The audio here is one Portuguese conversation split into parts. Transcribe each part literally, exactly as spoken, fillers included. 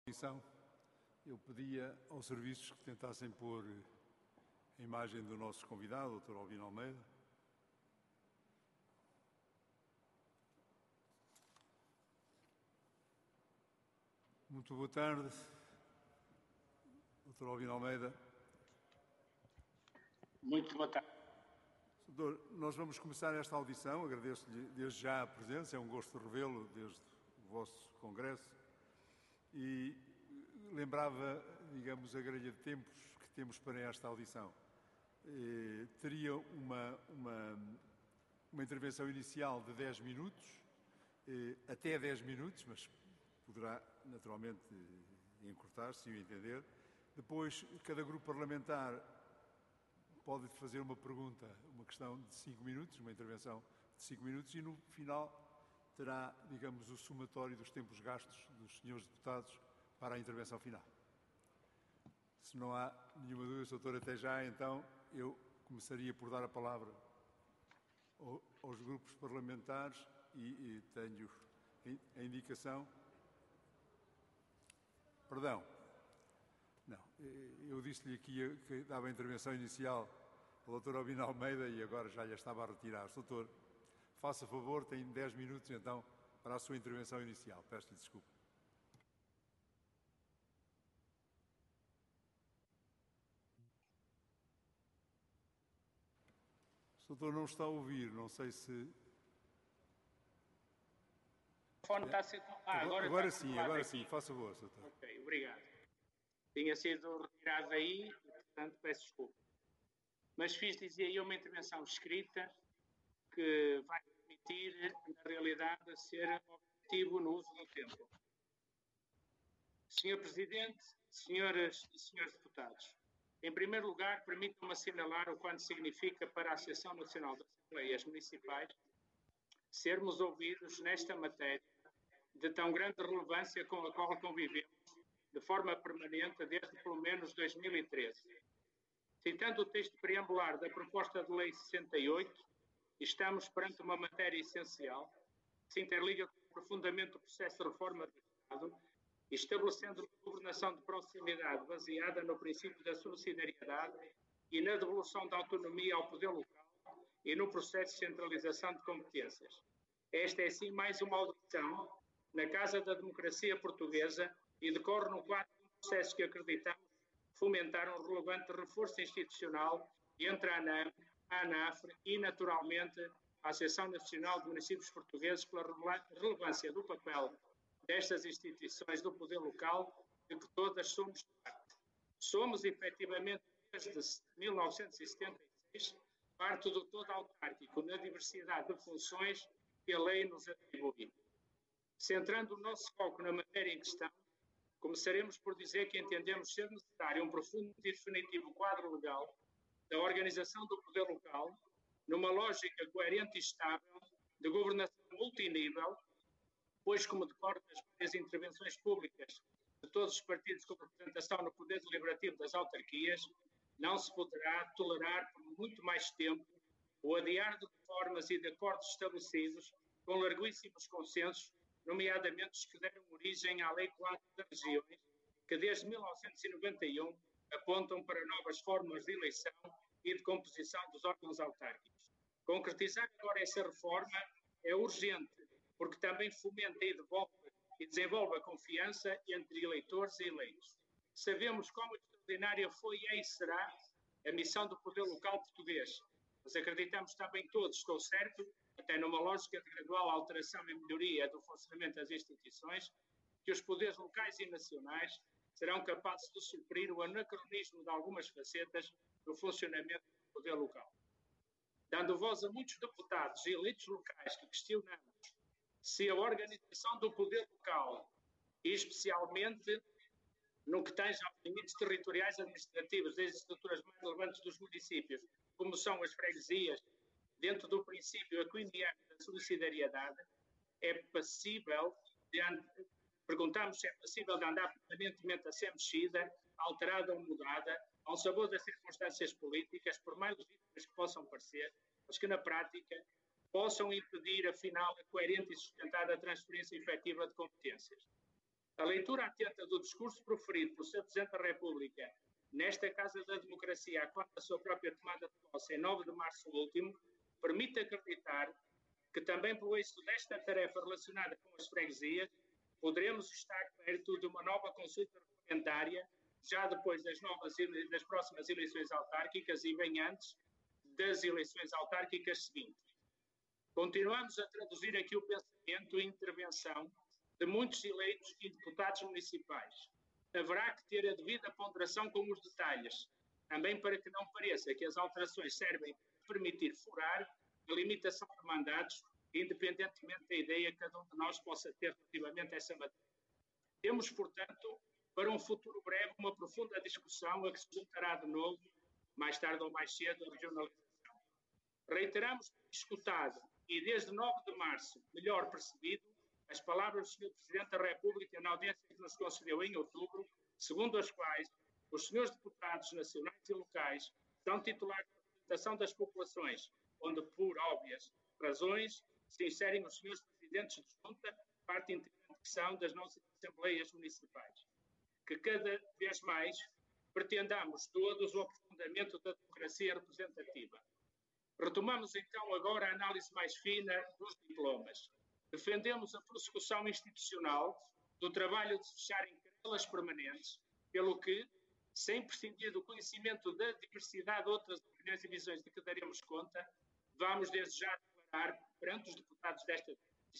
audição, eu pedia aos serviços que tentassem pôr a imagem do nosso convidado, doutor Albino Almeida. Muito boa tarde, doutor Albino Almeida. Muito boa tarde. Doutor, nós vamos começar esta audição, agradeço-lhe desde já a presença, é um gosto revê-lo desde o vosso congresso e lembrava, digamos, a grelha de tempos que temos para esta audição. Eh, teria uma, uma, uma intervenção inicial de dez minutos, eh, até dez minutos, mas poderá naturalmente encurtar, se o entender. Depois, cada grupo parlamentar pode fazer uma pergunta, uma questão de cinco minutos, uma intervenção de cinco minutos, e no final terá, digamos, o somatório dos tempos gastos dos senhores deputados para a intervenção final. Se não há nenhuma dúvida, doutor, até já, então, eu começaria por dar a palavra aos grupos parlamentares e, e tenho a indicação... Perdão. Não, eu disse-lhe aqui que dava a intervenção inicial ao doutor Albino Almeida e agora já lhe estava a retirar. Doutor, faça favor, tem dez minutos então para a sua intervenção inicial. Peço-lhe desculpa. O doutor não está a ouvir, não sei se... O fone está a ser... Ah, agora, agora sim, agora sim, faça favor, doutor. Ok, obrigado. Tinha sido retirado aí, portanto peço desculpa. Mas fiz, dizia eu, uma intervenção escrita que vai permitir, na realidade, ser objetivo no uso do tempo. senhor Presidente, senhoras e senhores deputados, em primeiro lugar, permitam-me assinalar o quanto significa para a Associação Nacional de Assembleias Municipais sermos ouvidos nesta matéria de tão grande relevância com a qual convivemos de forma permanente desde pelo menos dois mil e treze. Citando o texto preambular da proposta de lei sessenta e oito, estamos perante uma matéria essencial que se interliga profundamente o processo de reforma do Estado, estabelecendo uma governação de proximidade baseada no princípio da subsidiariedade e na devolução da autonomia ao poder local e no processo de centralização de competências. Esta é, sim, mais uma audição na Casa da Democracia Portuguesa e decorre no quadro de um processo que acreditamos fomentar um relevante reforço institucional entre a ANAM, a ANAFRE e, naturalmente, a Associação Nacional de Municípios Portugueses pela relevância do papel destas instituições do poder local de que todas somos parte. Somos, efetivamente, desde mil novecentos e setenta e seis, parte do todo autárquico na diversidade de funções que a lei nos atribui. Centrando o nosso foco na matéria em questão, começaremos por dizer que entendemos ser necessário um profundo e definitivo quadro legal da organização do poder local, numa lógica coerente e estável de governação multinível, pois, como decorre das várias intervenções públicas de todos os partidos com representação no poder deliberativo das autarquias, não se poderá tolerar por muito mais tempo o adiar de reformas e de acordos estabelecidos com larguíssimos consensos, nomeadamente os que deram origem à Lei quatro das Regiões, que desde mil novecentos e noventa e um apontam para novas formas de eleição e de composição dos órgãos autárquicos. Concretizar agora essa reforma é urgente, porque também fomenta e devolve e desenvolve a confiança entre eleitores e eleitos. Sabemos como extraordinária foi e será a missão do poder local português, mas acreditamos também todos, estou certo, até numa lógica de gradual alteração e melhoria do funcionamento das instituições, que os poderes locais e nacionais serão capazes de suprir o anacronismo de algumas facetas do funcionamento do poder local. Dando voz a muitos deputados e eleitos locais que questionamos se a organização do poder local, e especialmente no que tange aos limites territoriais administrativos das estruturas mais relevantes dos municípios, como são as freguesias, dentro do princípio aquiniano da solidariedade, é passível de and... perguntamos se é passível de andar permanentemente a ser mexida, alterada ou mudada, ao sabor das circunstâncias políticas, por mais legítimas que possam parecer, mas que na prática possam impedir, afinal, a coerente e sustentada transferência efetiva de competências. A leitura atenta do discurso proferido pelo senhor Presidente da República nesta Casa da Democracia, quanto à sua própria tomada de posse em nove de março último, permite acreditar que também pelo êxito desta tarefa relacionada com as freguesias, poderemos estar perto de uma nova consulta referendária, já depois das, novas, das próximas eleições autárquicas e bem antes das eleições autárquicas seguintes. Continuamos a traduzir aqui o pensamento e intervenção de muitos eleitos e deputados municipais. Haverá que ter a devida ponderação com os detalhes, também para que não pareça que as alterações servem para permitir furar a limitação de mandatos, independentemente da ideia que cada um de nós possa ter relativamente a essa matéria. Temos, portanto, para um futuro breve, uma profunda discussão a que se juntará de novo, mais tarde ou mais cedo, a regionalização. Reiteramos escutado e desde nove de março, melhor percebido, as palavras do senhor Presidente da República na audiência que nos concedeu em outubro, segundo as quais os senhores deputados nacionais e locais são titulares da representação das populações, onde, por óbvias razões, se inserem os senhores Presidentes de Junta, parte integrante que são das nossas Assembleias Municipais. Que cada vez mais pretendamos todos o aprofundamento da democracia representativa. Retomamos então agora a análise mais fina dos diplomas. Defendemos a prossecução institucional do trabalho de se fecharem querelas permanentes, pelo que, sem prescindir do conhecimento da diversidade de outras opiniões e visões de que daremos conta, vamos desde já declarar perante os deputados desta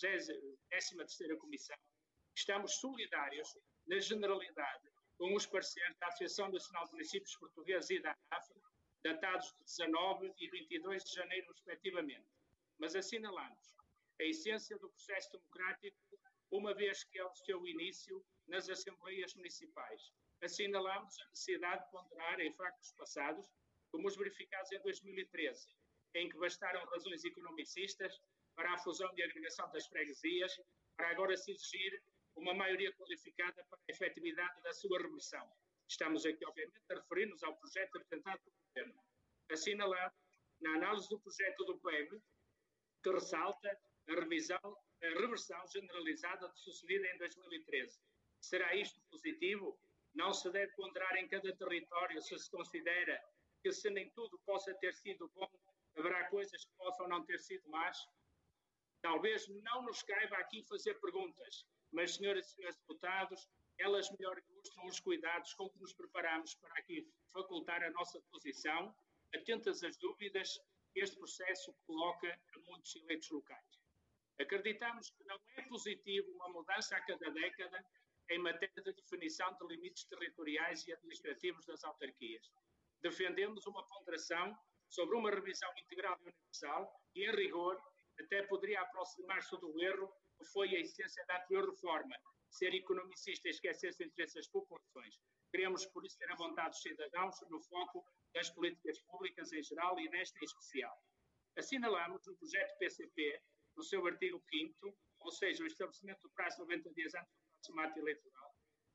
décima terceira Comissão que estamos solidários, na generalidade, com os parceiros da Associação Nacional de Municípios Portugueses e da ANAF, datados de dezanove e vinte e dois de janeiro, respectivamente. Mas assinalamos a essência do processo democrático, uma vez que é o seu início nas Assembleias Municipais. Assinalamos a necessidade de ponderar em factos passados, como os verificados em dois mil e treze, em que bastaram razões economicistas para a fusão e agregação das freguesias, para agora se exigir uma maioria qualificada para a efetividade da sua reversão. Estamos aqui, obviamente, a referir-nos ao projeto apresentado pelo Governo. Assinalado na análise do projeto do P E B, que ressalta a revisão, a reversão generalizada de sucedida em dois mil e treze. Será isto positivo? Não se deve ponderar em cada território se se considera que, se nem tudo possa ter sido bom, haverá coisas que possam não ter sido más? Talvez não nos caiba aqui fazer perguntas, mas, senhoras e senhores deputados, elas melhor ilustram os cuidados com que nos preparamos para aqui facultar a nossa posição, atentas às dúvidas que este processo coloca a muitos eleitos locais. Acreditamos que não é positivo uma mudança a cada década em matéria de definição de limites territoriais e administrativos das autarquias. Defendemos uma ponderação sobre uma revisão integral e universal e, em rigor, até poderia aproximar-se do erro que foi a essência da anterior reforma, ser economicista e esquecer os interesses das populações. Queremos, por isso, ter a vontade dos cidadãos no foco das políticas públicas em geral e nesta em especial. Assinalamos no projeto P C P, no seu artigo quinto, ou seja, o estabelecimento do prazo de noventa dias antes do próximo ato eleitoral,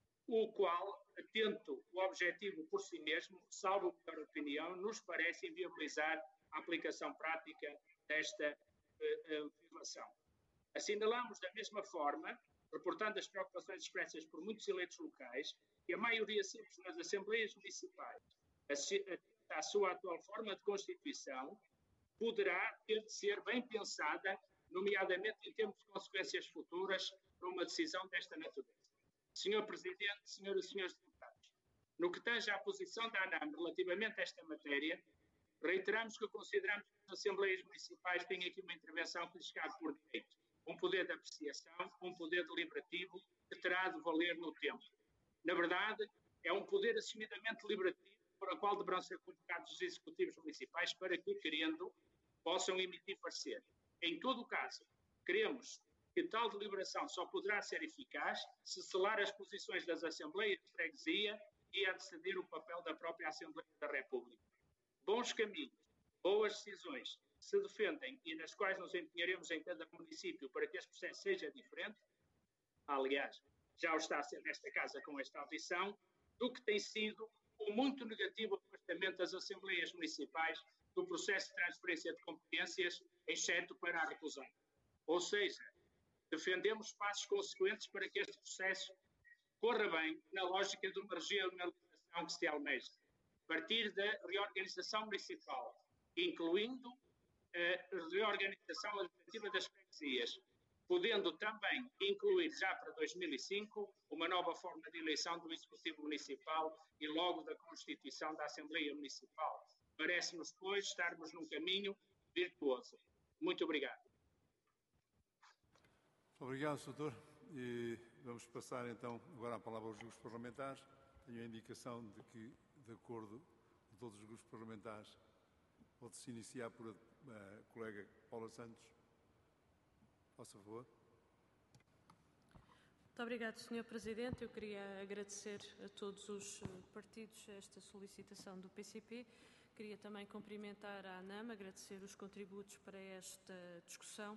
o qual, atento o objetivo por si mesmo, salvo a melhor opinião, nos parece inviabilizar a aplicação prática desta uh, uh, legislação. Assinalamos da mesma forma, reportando as preocupações expressas por muitos eleitos locais, que a maioria simples nas Assembleias Municipais, a, a sua atual forma de Constituição, poderá ter de ser bem pensada, nomeadamente em termos de consequências futuras para uma decisão desta natureza. senhor Presidente, senhoras e senhores deputados, no que tange à posição da ANAM relativamente a esta matéria, reiteramos que consideramos que as Assembleias Municipais têm aqui uma intervenção que lhes cabe por direito, um poder de apreciação, um poder deliberativo que terá de valer no tempo. Na verdade, é um poder assumidamente deliberativo para o qual deverão ser convocados os executivos municipais para que, querendo, possam emitir parecer. Em todo o caso, queremos que tal deliberação só poderá ser eficaz se selar as posições das Assembleias de Freguesia e anteceder o papel da própria Assembleia da República. Bons caminhos, boas decisões se defendem e nas quais nos empenharemos em cada município para que este processo seja diferente, aliás, já o está a ser nesta casa com esta audição, do que tem sido o muito negativo afastamento das Assembleias Municipais do processo de transferência de competências, exceto para a reclusão. Ou seja, defendemos passos consequentes para que este processo corra bem na lógica de uma regionalização que se almeja, a partir da reorganização municipal, incluindo a reorganização administrativa das freguesias, podendo também incluir já para dois mil e cinco uma nova forma de eleição do Executivo Municipal e logo da constituição da Assembleia Municipal. Parece-nos, pois, estarmos num caminho virtuoso. Muito obrigado. Obrigado, doutor. E vamos passar então agora a palavra aos grupos parlamentares. Tenho a indicação de que, de acordo com todos os grupos parlamentares, pode-se iniciar por a, a colega Paula Santos. Faça favor. Muito obrigado, senhor Presidente. Eu queria agradecer a todos os partidos esta solicitação do P C P. Queria também cumprimentar a ANAM, agradecer os contributos para esta discussão.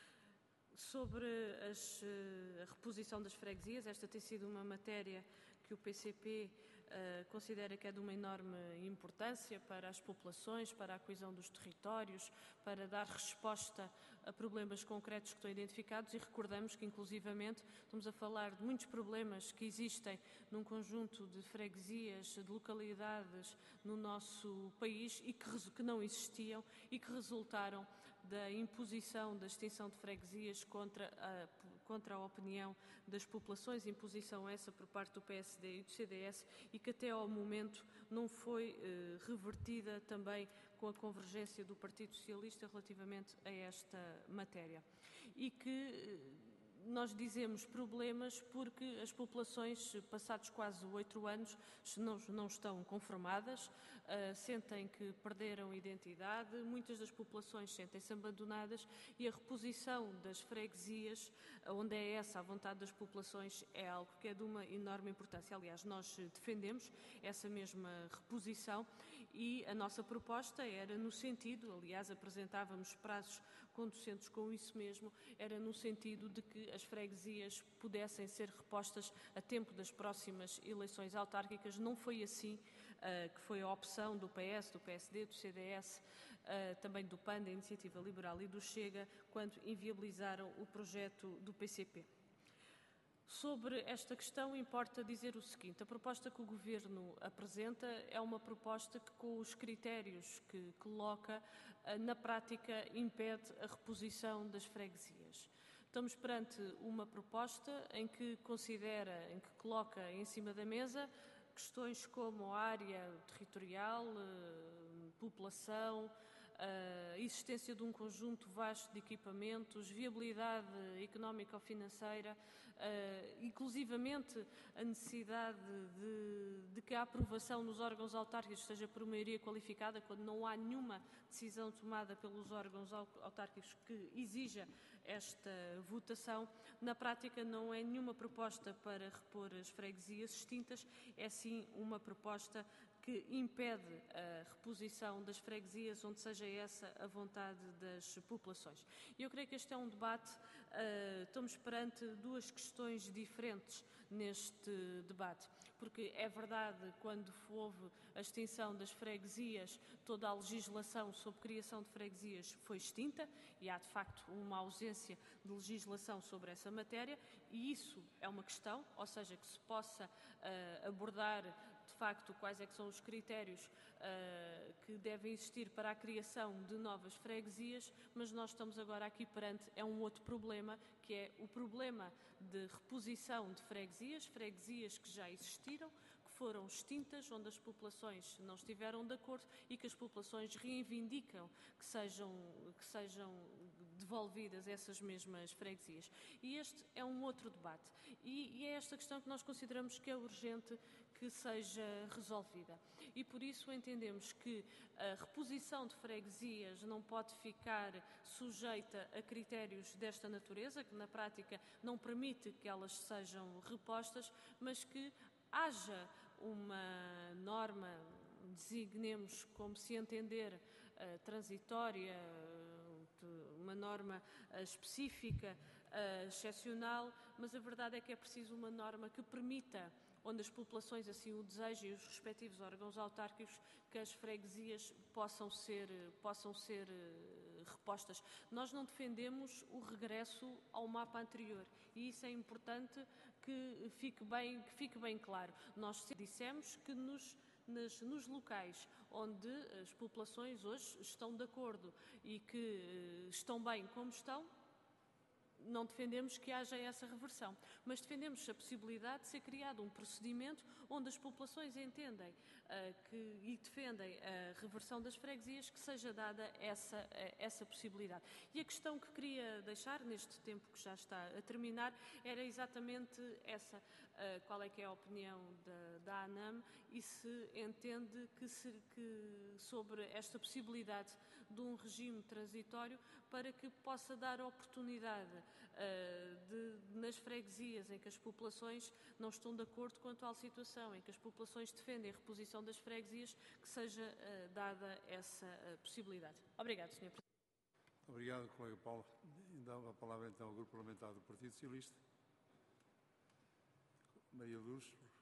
Sobre as, a reposição das freguesias, esta tem sido uma matéria que o P C P uh, considera que é de uma enorme importância para as populações, para a coesão dos territórios, para dar resposta a problemas concretos que estão identificados, e recordamos que, inclusivamente, estamos a falar de muitos problemas que existem num conjunto de freguesias, de localidades no nosso país e que, que não existiam e que resultaram da imposição da extinção de freguesias contra a, contra a opinião das populações, imposição essa por parte do P S D e do C D S, e que até ao momento não foi eh, revertida também com a convergência do Partido Socialista relativamente a esta matéria. E que nós dizemos problemas porque as populações, passados quase oito anos, não, não estão conformadas, uh, sentem que perderam identidade, muitas das populações sentem-se abandonadas, e a reposição das freguesias, onde é essa a vontade das populações, é algo que é de uma enorme importância. Aliás, nós defendemos essa mesma reposição e a nossa proposta era no sentido, aliás, apresentávamos prazos conducentes com isso mesmo, era no sentido de que as freguesias pudessem ser repostas a tempo das próximas eleições autárquicas. Não foi assim uh, que foi a opção do P S, do P S D, do C D S, uh, também do P A N, da Iniciativa Liberal e do Chega, quando inviabilizaram o projeto do P C P. Sobre esta questão, importa dizer o seguinte: a proposta que o Governo apresenta é uma proposta que, com os critérios que coloca, na prática impede a reposição das freguesias. Estamos perante uma proposta em que considera, em que coloca em cima da mesa questões como a área territorial, população, a existência de um conjunto vasto de equipamentos, viabilidade económica ou financeira, Uh, inclusivamente a necessidade de, de que a aprovação nos órgãos autárquicos seja por maioria qualificada, quando não há nenhuma decisão tomada pelos órgãos autárquicos que exija esta votação. Na prática, não é nenhuma proposta para repor as freguesias extintas, é sim uma proposta que impede a reposição das freguesias onde seja essa a vontade das populações. E eu creio que este é um debate, uh, estamos perante duas questões diferentes neste debate, porque é verdade, quando houve a extinção das freguesias, toda a legislação sobre criação de freguesias foi extinta e há de facto uma ausência de legislação sobre essa matéria, e isso é uma questão, ou seja, que se possa uh, abordar de facto quais é que são os critérios uh, que devem existir para a criação de novas freguesias, mas nós estamos agora aqui perante é um outro problema, que é o problema de reposição de freguesias, freguesias que já existiram, que foram extintas, onde as populações não estiveram de acordo e que as populações reivindicam que sejam, que sejam devolvidas essas mesmas freguesias. E este é um outro debate. E, e é esta questão que nós consideramos que é urgente que seja resolvida. E por isso entendemos que a reposição de freguesias não pode ficar sujeita a critérios desta natureza, que na prática não permite que elas sejam repostas, mas que haja uma norma, designemos como se entender, uh, transitória, uh, uma norma uh, específica, uh, excepcional, mas a verdade é que é preciso uma norma que permita, onde as populações assim o desejam e os respectivos órgãos autárquicos, que as freguesias possam ser, possam ser uh, repostas. Nós não defendemos o regresso ao mapa anterior e isso é importante que fique bem, que fique bem claro. Nós dissemos que nos, nas, nos locais onde as populações hoje estão de acordo e que estão bem como estão, não defendemos que haja essa reversão, mas defendemos a possibilidade de ser criado um procedimento onde as populações entendem uh, que, e defendem a reversão das freguesias, que seja dada essa, uh, essa possibilidade. E a questão que queria deixar, neste tempo que já está a terminar, era exatamente essa. Uh, qual é que é a opinião da, da ANAM e se entende que, se, que sobre esta possibilidade de um regime transitório para que possa dar oportunidade uh, de, nas freguesias em que as populações não estão de acordo com a atual situação, em que as populações defendem a reposição das freguesias, que seja uh, dada essa uh, possibilidade. Obrigado, senhor Presidente. Obrigado, colega Paulo. Dava a palavra então ao Grupo Parlamentar do Partido Socialista. Maria Luz.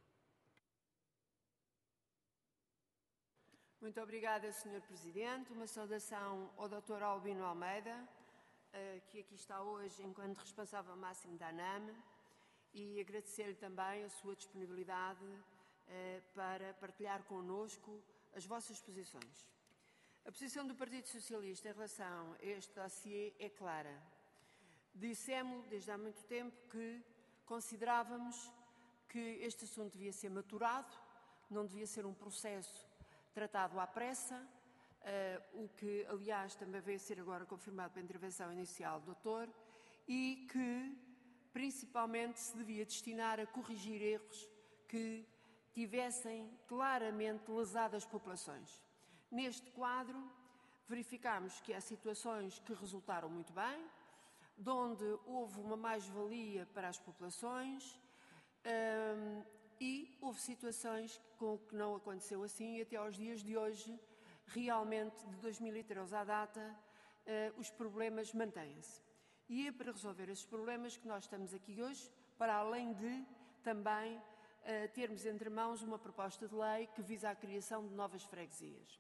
Muito obrigada, senhor Presidente. Uma saudação ao doutor Albino Almeida, que aqui está hoje enquanto responsável máximo da ANAM, e agradecer-lhe também a sua disponibilidade para partilhar connosco as vossas posições. A posição do Partido Socialista em relação a este dossiê é clara. Dissemos desde há muito tempo que considerávamos que este assunto devia ser maturado, não devia ser um processo tratado à pressa, uh, o que, aliás, também veio a ser agora confirmado pela intervenção inicial do doutor, e que, principalmente, se devia destinar a corrigir erros que tivessem claramente lesado as populações. Neste quadro, verificámos que há situações que resultaram muito bem, de onde houve uma mais-valia para as populações, Um, e houve situações com que não aconteceu assim e até aos dias de hoje, realmente de dois mil e treze à data, uh, os problemas mantêm-se. E é para resolver esses problemas que nós estamos aqui hoje, para além de também uh, termos entre mãos uma proposta de lei que visa a criação de novas freguesias.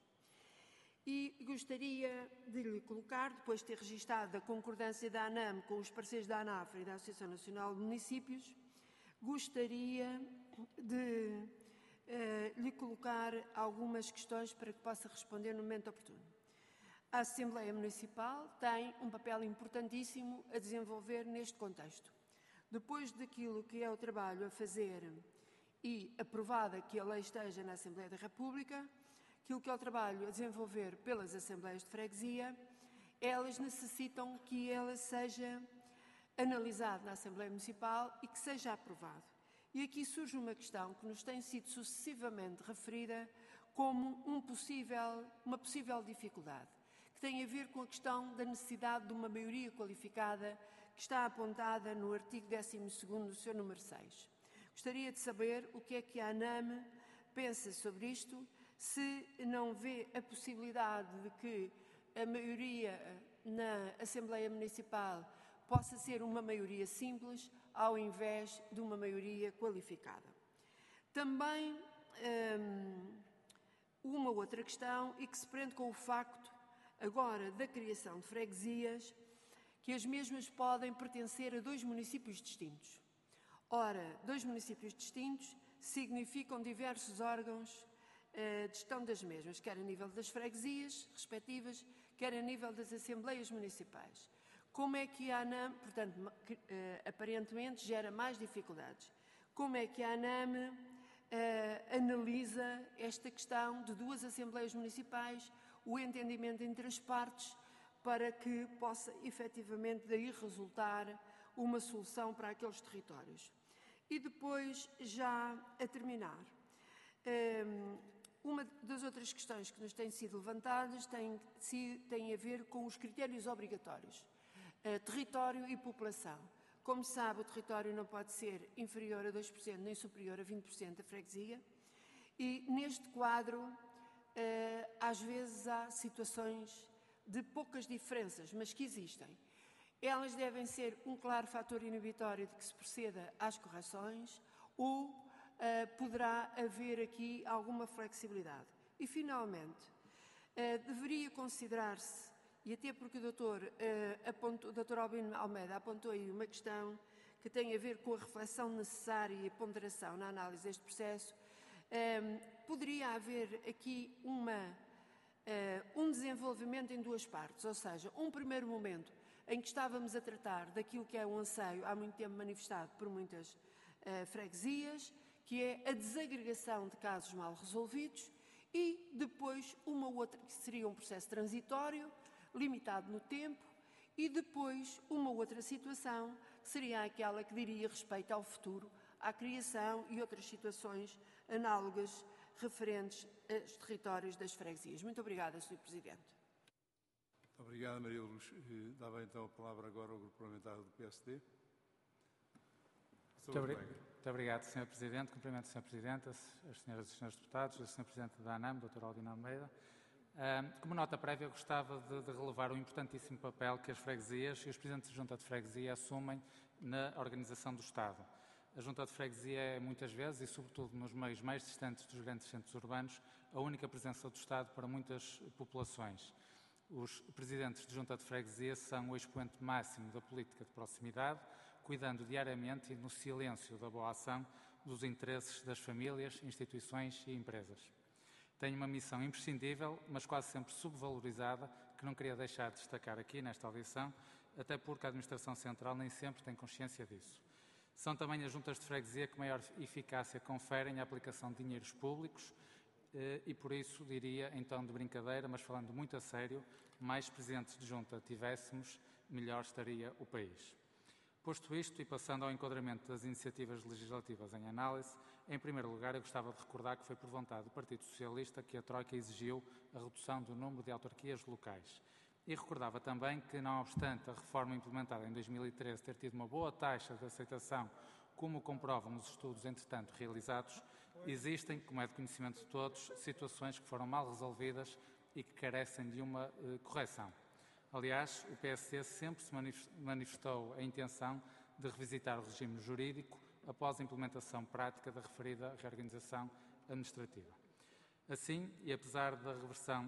E gostaria de lhe colocar, depois de ter registado a concordância da ANAM com os parceiros da ANAFRA e da Associação Nacional de Municípios, gostaria de uh, lhe colocar algumas questões para que possa responder no momento oportuno. A Assembleia Municipal tem um papel importantíssimo a desenvolver neste contexto. Depois daquilo que é o trabalho a fazer e aprovada que a lei esteja na Assembleia da República, aquilo que é o trabalho a desenvolver pelas Assembleias de Freguesia, elas necessitam que ela seja analisado na Assembleia Municipal e que seja aprovado. E aqui surge uma questão que nos tem sido sucessivamente referida como um possível, uma possível dificuldade, que tem a ver com a questão da necessidade de uma maioria qualificada que está apontada no artigo décimo segundo do seu número seis. Gostaria de saber o que é que a ANAM pensa sobre isto, se não vê a possibilidade de que a maioria na Assembleia Municipal possa ser uma maioria simples, ao invés de uma maioria qualificada. Também hum, uma outra questão, e que se prende com o facto, agora, da criação de freguesias, que as mesmas podem pertencer a dois municípios distintos. Ora, dois municípios distintos significam diversos órgãos uh, de gestão das mesmas, quer a nível das freguesias respectivas, quer a nível das assembleias municipais. Como é que a ANAM, portanto, que, uh, aparentemente gera mais dificuldades, como é que a ANAM uh, analisa esta questão de duas assembleias municipais, o entendimento entre as partes, para que possa efetivamente daí resultar uma solução para aqueles territórios. E depois, já a terminar, um, uma das outras questões que nos têm sido levantadas tem, tem a ver com os critérios obrigatórios. Uh, território e população. Como sabe, o território não pode ser inferior a dois por cento nem superior a vinte por cento da freguesia e neste quadro uh, às vezes há situações de poucas diferenças, mas que existem. Elas devem ser um claro fator inibitório de que se proceda às correções ou uh, poderá haver aqui alguma flexibilidade. E finalmente, uh, deveria considerar-se, e até porque o doutor, uh, apontou, o doutor Albino Almeida apontou aí uma questão que tem a ver com a reflexão necessária e a ponderação na análise deste processo, um, poderia haver aqui uma, uh, um desenvolvimento em duas partes, ou seja, um primeiro momento em que estávamos a tratar daquilo que é um anseio há muito tempo manifestado por muitas uh, freguesias, que é a desagregação de casos mal resolvidos, e depois uma outra que seria um processo transitório, limitado no tempo, e depois uma outra situação que seria aquela que diria respeito ao futuro, à criação e outras situações análogas referentes aos territórios das freguesias. Muito obrigada, senhor Presidente. Muito obrigado, Maria Luz. Dava então a palavra agora ao Grupo Parlamentar do P S D. Muito, obri Muito obrigado, senhor Presidente. Cumprimento o senhor Presidente, as, as senhoras e senhores deputados, o senhor Presidente da ANAM, doutor Albino Almeida. Um, como nota prévia, eu gostava de, de relevar o importantíssimo papel que as freguesias e os Presidentes de Junta de Freguesia assumem na organização do Estado. A Junta de Freguesia é, muitas vezes, e sobretudo nos meios mais distantes dos grandes centros urbanos, a única presença do Estado para muitas populações. Os Presidentes de Junta de Freguesia são o expoente máximo da política de proximidade, cuidando diariamente e no silêncio da boa ação dos interesses das famílias, instituições e empresas. Tem uma missão imprescindível, mas quase sempre subvalorizada, que não queria deixar de destacar aqui nesta audição, até porque a Administração Central nem sempre tem consciência disso. São também as juntas de freguesia que maior eficácia conferem à aplicação de dinheiros públicos e, por isso, diria, em tom de brincadeira, mas falando muito a sério, mais presidentes de junta tivéssemos, melhor estaria o país. Posto isto e passando ao enquadramento das iniciativas legislativas em análise, em primeiro lugar eu gostava de recordar que foi por vontade do Partido Socialista que a Troika exigiu a redução do número de autarquias locais. E recordava também que, não obstante a reforma implementada em dois mil e treze ter tido uma boa taxa de aceitação, como comprovam os estudos entretanto realizados, existem, como é de conhecimento de todos, situações que foram mal resolvidas e que carecem de uma eh, correção. Aliás, o P S D sempre se manifestou a intenção de revisitar o regime jurídico após a implementação prática da referida reorganização administrativa. Assim, e apesar da reversão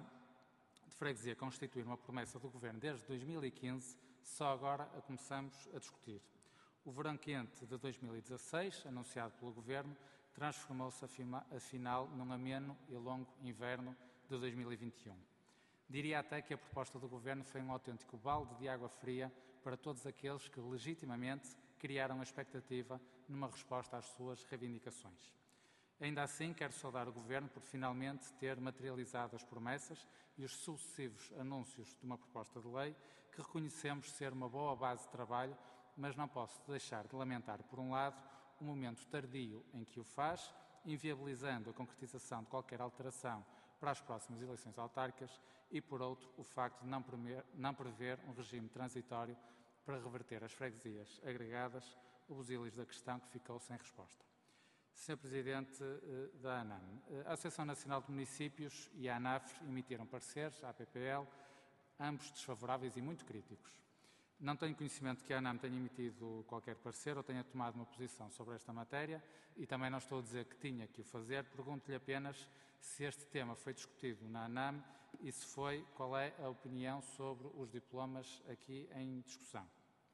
de freguesia constituir uma promessa do Governo desde dois mil e quinze, só agora a começamos a discutir. O verão quente de dois mil e dezasseis, anunciado pelo Governo, transformou-se afinal num ameno e longo inverno de dois mil e vinte e um. Diria até que a proposta do Governo foi um autêntico balde de água fria para todos aqueles que legitimamente criaram a expectativa numa resposta às suas reivindicações. Ainda assim, quero saudar o Governo por finalmente ter materializado as promessas e os sucessivos anúncios de uma proposta de lei que reconhecemos ser uma boa base de trabalho, mas não posso deixar de lamentar, por um lado, o momento tardio em que o faz, inviabilizando a concretização de qualquer alteração para as próximas eleições autárquicas e, por outro, o facto de não prever, não prever um regime transitório para reverter as freguesias agregadas, o busilis da questão que ficou sem resposta. senhor Presidente da ANAM, a Associação Nacional de Municípios e a ANAFRE emitiram pareceres à A P P L, ambos desfavoráveis e muito críticos. Não tenho conhecimento que a ANAM tenha emitido qualquer parecer ou tenha tomado uma posição sobre esta matéria e também não estou a dizer que tinha que o fazer. Pergunto-lhe apenas se este tema foi discutido na ANAM e se foi, qual é a opinião sobre os diplomas aqui em discussão.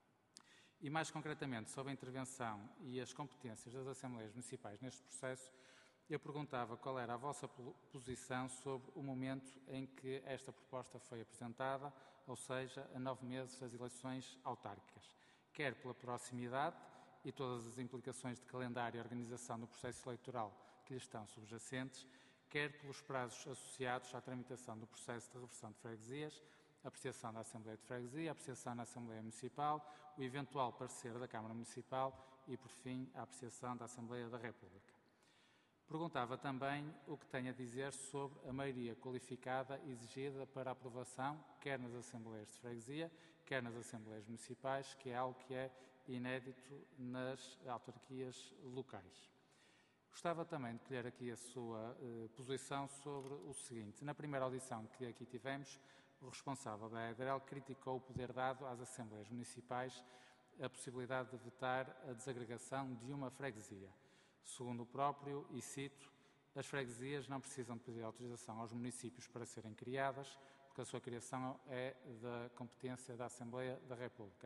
E mais concretamente sobre a intervenção e as competências das Assembleias Municipais neste processo, eu perguntava qual era a vossa posição sobre o momento em que esta proposta foi apresentada, ou seja, a nove meses das eleições autárquicas, quer pela proximidade e todas as implicações de calendário e organização do processo eleitoral que lhe estão subjacentes, quer pelos prazos associados à tramitação do processo de reversão de freguesias, a apreciação da Assembleia de Freguesia, a apreciação na Assembleia Municipal, o eventual parecer da Câmara Municipal e, por fim, a apreciação da Assembleia da República. Perguntava também o que tem a dizer sobre a maioria qualificada exigida para a aprovação, quer nas Assembleias de Freguesia, quer nas Assembleias Municipais, que é algo que é inédito nas autarquias locais. Gostava também de colher aqui a sua eh, posição sobre o seguinte. Na primeira audição que aqui tivemos, o responsável da E D R E L criticou o poder dado às Assembleias Municipais a possibilidade de vetar a desagregação de uma freguesia. Segundo o próprio, e cito, as freguesias não precisam de pedir autorização aos municípios para serem criadas, porque a sua criação é da competência da Assembleia da República.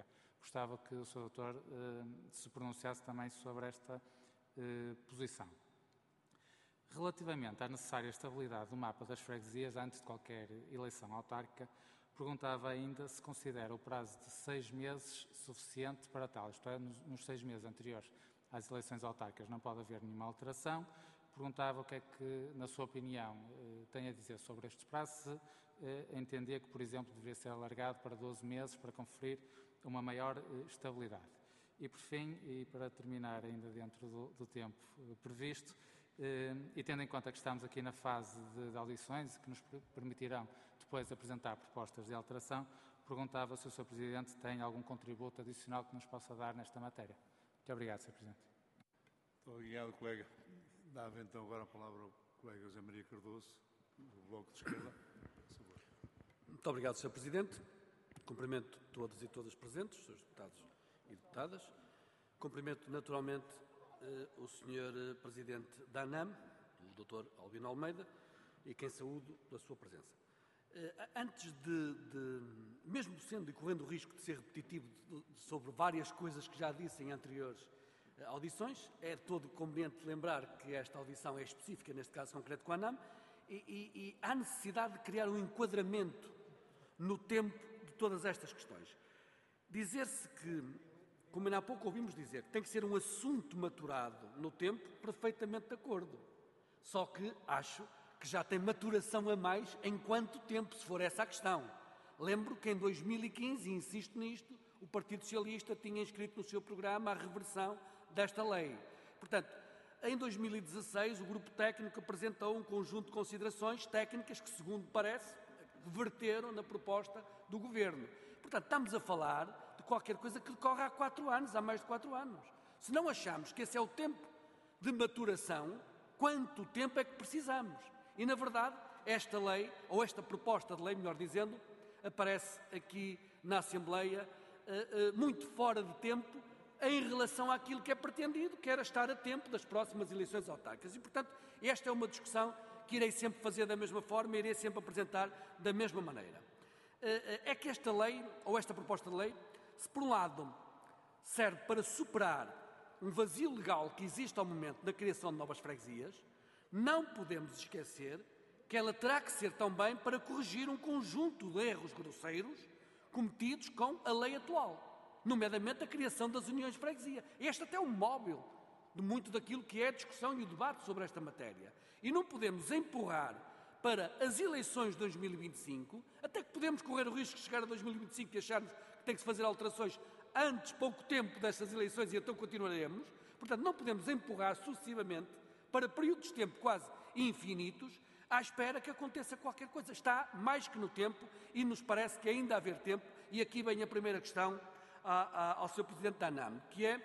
gostava que o senhor doutor eh, se pronunciasse também sobre esta eh, posição. Relativamente à necessária estabilidade do mapa das freguesias antes de qualquer eleição autárquica, perguntava ainda se considera o prazo de seis meses suficiente para tal, isto é, nos, nos seis meses anteriores às eleições autárquicas não pode haver nenhuma alteração. Perguntava o que é que, na sua opinião, eh, tem a dizer sobre estes prazos, se eh, entendia que, por exemplo, deveria ser alargado para doze meses para conferir uma maior eh, estabilidade. E, por fim, e para terminar ainda dentro do, do tempo eh, previsto, eh, e tendo em conta que estamos aqui na fase de, de audições que nos permitirão depois apresentar propostas de alteração, perguntava se o senhor Presidente tem algum contributo adicional que nos possa dar nesta matéria. Muito obrigado, senhor Presidente. Muito obrigado, colega. Dava então agora a palavra ao colega José Maria Cardoso, do Bloco de Esquerda. Muito obrigado, senhor Presidente. Cumprimento todos e todas presentes, senhores deputados e deputadas. Cumprimento naturalmente eh, o senhor Presidente da ANAM, o doutor Albino Almeida, e quem saúdo pela sua presença. Eh, antes de, de, mesmo sendo e correndo o risco de ser repetitivo de, de, sobre várias coisas que já disse em anteriores audições, é todo conveniente lembrar que esta audição é específica, neste caso concreto com a ANAM, e, e, e há necessidade de criar um enquadramento no tempo de todas estas questões. Dizer-se que, como ainda há pouco ouvimos dizer, que tem que ser um assunto maturado no tempo, perfeitamente de acordo. Só que acho que já tem maturação a mais em quanto tempo, se for essa a questão. Lembro que em dois mil e quinze, e insisto nisto, o Partido Socialista tinha inscrito no seu programa a reversão desta lei. Portanto, em dois mil e dezasseis, o Grupo Técnico apresentou um conjunto de considerações técnicas que, segundo parece, verteram na proposta do Governo. Portanto, estamos a falar de qualquer coisa que decorre há quatro anos, há mais de quatro anos. Se não achamos que esse é o tempo de maturação, quanto tempo é que precisamos? E, na verdade, esta lei, ou esta proposta de lei, melhor dizendo, aparece aqui na Assembleia uh, uh, muito fora de tempo em relação àquilo que é pretendido, que era estar a tempo das próximas eleições autárquicas. E, portanto, esta é uma discussão que irei sempre fazer da mesma forma e irei sempre apresentar da mesma maneira. É que esta lei, ou esta proposta de lei, se por um lado serve para superar um vazio legal que existe ao momento na criação de novas freguesias, não podemos esquecer que ela terá que ser também para corrigir um conjunto de erros grosseiros cometidos com a lei atual, nomeadamente a criação das uniões de freguesia. Este até é um móvel de muito daquilo que é a discussão e o debate sobre esta matéria. E não podemos empurrar para as eleições de dois mil e vinte e cinco, até que podemos correr o risco de chegar a dois mil e vinte e cinco e acharmos que tem que se fazer alterações antes, pouco tempo destas eleições, e então continuaremos. Portanto, não podemos empurrar sucessivamente para períodos de tempo quase infinitos, à espera que aconteça qualquer coisa. Está mais que no tempo e nos parece que ainda há haver tempo. E aqui vem a primeira questão a, a, ao senhor Presidente da ANAM, que é,